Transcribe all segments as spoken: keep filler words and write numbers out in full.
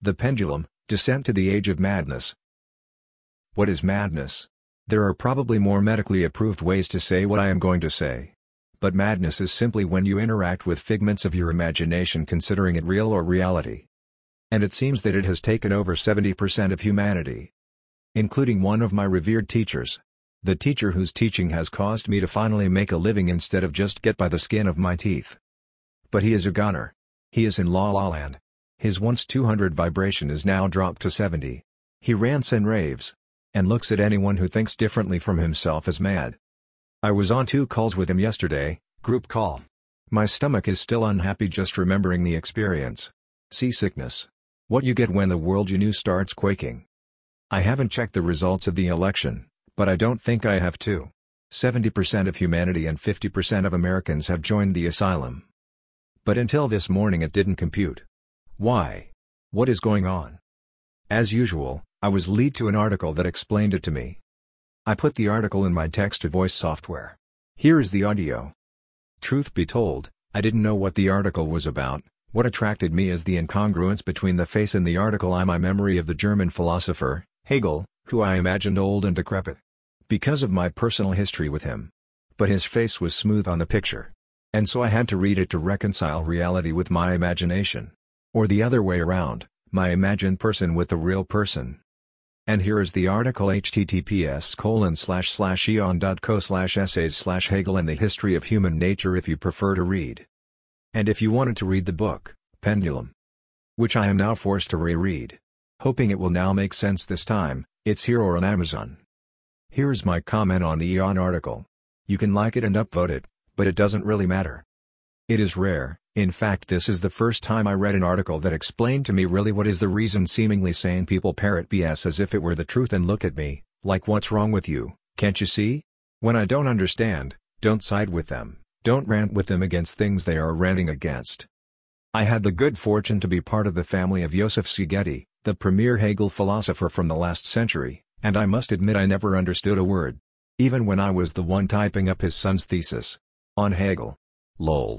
The Pendulum, Descent to the Age of Madness. What is madness? There are probably more medically approved ways to say what I am going to say. But madness is simply when you interact with figments of your imagination considering it real or reality. And it seems that it has taken over seventy percent of humanity. Including one of my revered teachers. The teacher whose teaching has caused me to finally make a living instead of just get by the skin of my teeth. But he is a goner. He is in La La Land. His once two hundred vibration is now dropped to seventy. He rants and raves. And looks at anyone who thinks differently from himself as mad. I was on two calls with him yesterday, group call. My stomach is still unhappy just remembering the experience. Seasickness. What you get when the world you knew starts quaking. I haven't checked the results of the election, but I don't think I have to. seventy percent of humanity and fifty percent of Americans have joined the asylum. But until this morning it didn't compute. Why? What is going on? As usual, I was led to an article that explained it to me. I put the article in my text-to-voice software. Here is the audio. Truth be told, I didn't know what the article was about. What attracted me is the incongruence between the face in the article and my memory of the German philosopher, Hegel, who I imagined old and decrepit. Because of my personal history with him. But his face was smooth on the picture. And so I had to read it to reconcile reality with my imagination. Or the other way around, my imagined person with the real person. And here is the article https colon slash slash eon dot co slash essays slash Hegel and the History of Human Nature if you prefer to read. And if you wanted to read the book, Pendulum. Which I am now forced to reread. Hoping it will now make sense this time, it's here or on Amazon. Here is my comment on the Eon article. You can like it and upvote it, but it doesn't really matter. It is rare. In fact, this is the first time I read an article that explained to me really what is the reason seemingly sane people parrot B S as if it were the truth and look at me, like what's wrong with you, can't you see? When I don't understand, don't side with them, don't rant with them against things they are ranting against. I had the good fortune to be part of the family of Joseph Szigeti, the premier Hegel philosopher from the last century, and I must admit I never understood a word. Even when I was the one typing up his son's thesis. On Hegel. Lol.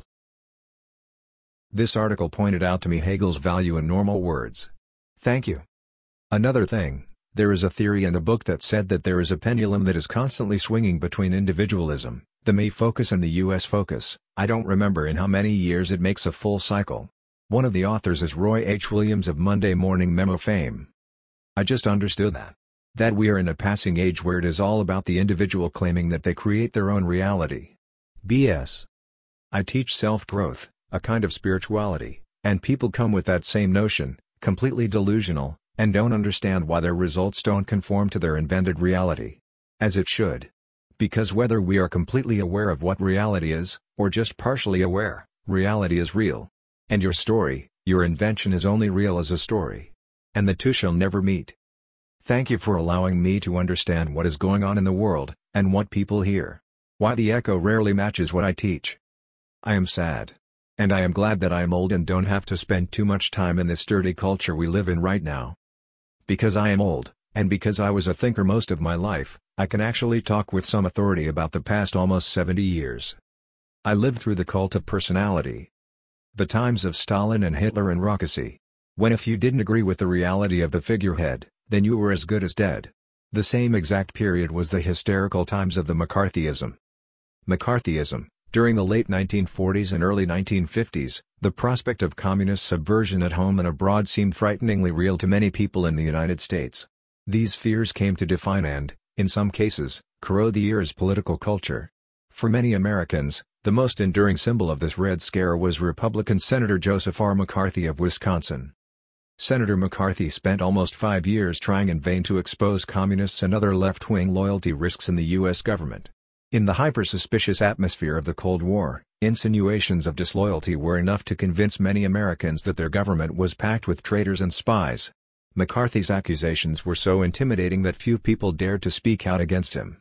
This article pointed out to me Hegel's value in normal words. Thank you. Another thing, there is a theory and a book that said that there is a pendulum that is constantly swinging between individualism, the me focus and the U S focus. I don't remember in how many years it makes a full cycle. One of the authors is Roy H. Williams of Monday Morning Memo fame. I just understood that. That we are in a passing age where it is all about the individual claiming that they create their own reality. B S. I teach self-growth, a kind of spirituality, and people come with that same notion, completely delusional, and don't understand why their results don't conform to their invented reality. As it should. Because whether we are completely aware of what reality is, or just partially aware, reality is real. And your story, your invention is only real as a story. And the two shall never meet. Thank you for allowing me to understand what is going on in the world, and what people hear. Why the echo rarely matches what I teach. I am sad. And I am glad that I am old and don't have to spend too much time in this dirty culture we live in right now. Because I am old, and because I was a thinker most of my life, I can actually talk with some authority about the past almost seventy years. I lived through the cult of personality. The times of Stalin and Hitler and Rockosy. When if you didn't agree with the reality of the figurehead, then you were as good as dead. The same exact period was the hysterical times of the McCarthyism. McCarthyism. During the late nineteen forties and early nineteen fifties, the prospect of communist subversion at home and abroad seemed frighteningly real to many people in the United States. These fears came to define and, in some cases, corrode the era's political culture. For many Americans, the most enduring symbol of this Red Scare was Republican Senator Joseph R. McCarthy of Wisconsin. Senator McCarthy spent almost five years trying in vain to expose communists and other left-wing loyalty risks in the U S government. In the hyper-suspicious atmosphere of the Cold War, insinuations of disloyalty were enough to convince many Americans that their government was packed with traitors and spies. McCarthy's accusations were so intimidating that few people dared to speak out against him.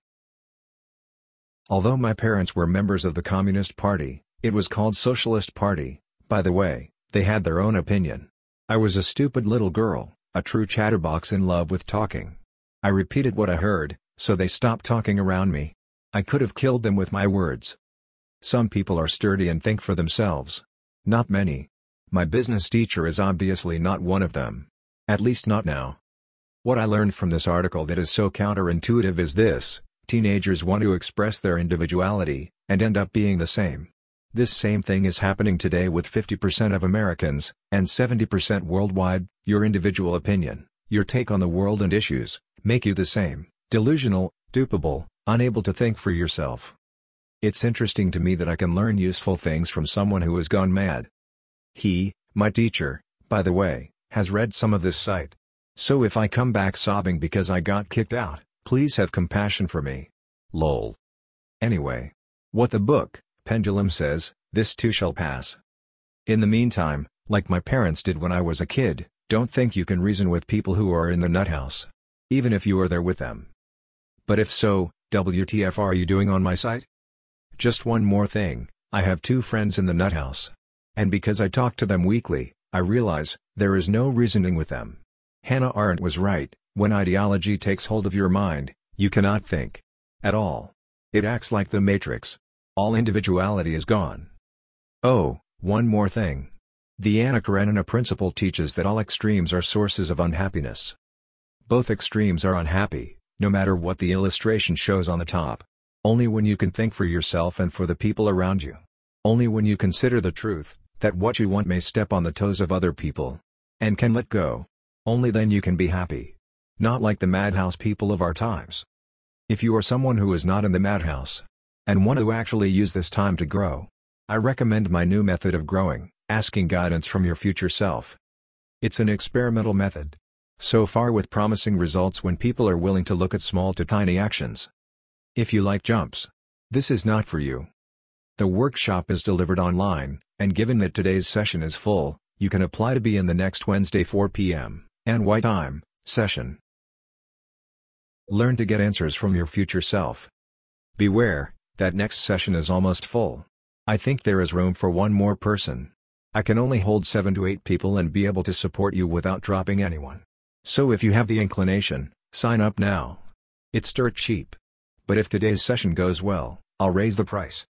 Although my parents were members of the Communist Party, it was called Socialist Party, by the way, they had their own opinion. I was a stupid little girl, a true chatterbox in love with talking. I repeated what I heard, so they stopped talking around me. I could have killed them with my words. Some people are sturdy and think for themselves. Not many. My business teacher is obviously not one of them. At least not now. What I learned from this article that is so counterintuitive is this: teenagers want to express their individuality, and end up being the same. This same thing is happening today with fifty percent of Americans, and seventy percent worldwide. Your individual opinion, your take on the world and issues, make you the same, delusional, dupable, unable to think for yourself. It's interesting to me that I can learn useful things from someone who has gone mad. He, my teacher, by the way, has read some of this site. So if I come back sobbing because I got kicked out, please have compassion for me. Lol. Anyway. What the book, Pendulum, says, this too shall pass. In the meantime, like my parents did when I was a kid, don't think you can reason with people who are in the nut house. Even if you are there with them. But if so, W T F are you doing on my site? Just one more thing, I have two friends in the nut house. And because I talk to them weekly, I realize, there is no reasoning with them. Hannah Arendt was right: when ideology takes hold of your mind, you cannot think. At all. It acts like the Matrix. All individuality is gone. Oh, one more thing. The Anna Karenina principle teaches that all extremes are sources of unhappiness. Both extremes are unhappy, no matter what the illustration shows on the top. Only when you can think for yourself and for the people around you. Only when you consider the truth, that what you want may step on the toes of other people. And can let go. Only then you can be happy. Not like the madhouse people of our times. If you are someone who is not in the madhouse, and want to actually use this time to grow, I recommend my new method of growing, asking guidance from your future self. It's an experimental method. So far with promising results when people are willing to look at small to tiny actions. If you like jumps, this is not for you. The workshop is delivered online, and given that today's session is full, you can apply to be in the next Wednesday four p m N Y time session. Learn to get answers from your future self. Beware, that next session is almost full. I think there is room for one more person. I can only hold seven to eight people and be able to support you without dropping anyone. So if you have the inclination, sign up now. It's dirt cheap. But if today's session goes well, I'll raise the price.